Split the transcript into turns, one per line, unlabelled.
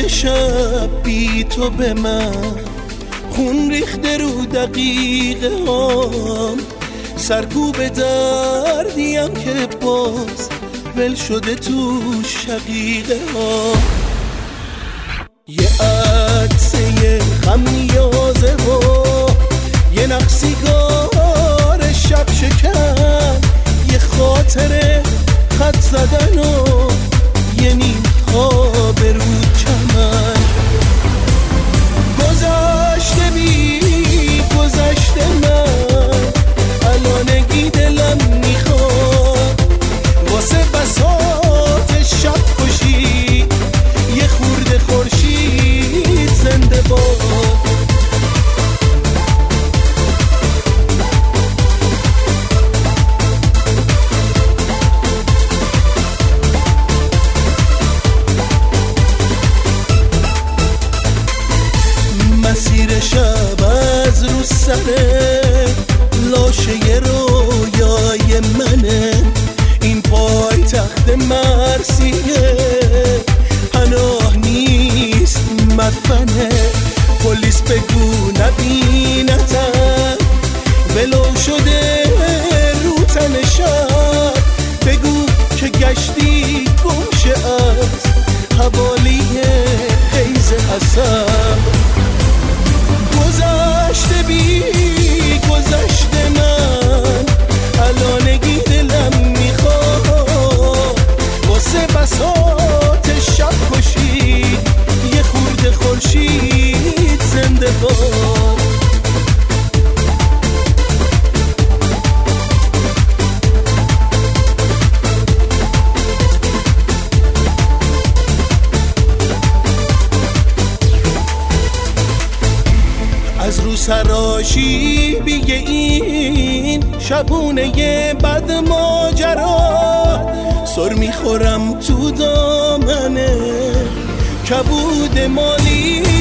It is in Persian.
شب بی تو به من خون ریخته رو دقیقه هام، سرکوب دردیم که باز ول شده تو شقیقه ها. یه عدسه خمیازه و یه نقصیگار شب شکن، یه خاطره خط زدن و یه نیم خواب رو چمن. گذشته بی گذشته من الانگی دلم میخواد، واسه بساط شب کشی یه خورده خورشید زنده باد. مسیر شب از رو سره لاشه رویای منه، این پای تخت مرسیه پناه نیست مدفنه. پلیس بگو نبینتم ولو شده رو تن شب، بگو که گشتی گمشه از حوالی حیز حسب. گذشته بی گذشته من الانگی دلم میخواد، واسه بساط شب کشی یه خورده خورشید زنده باد. از رو سراشی بیگه این شبونه بد ماجرا، سر میخورم تو دامنه کبود مالی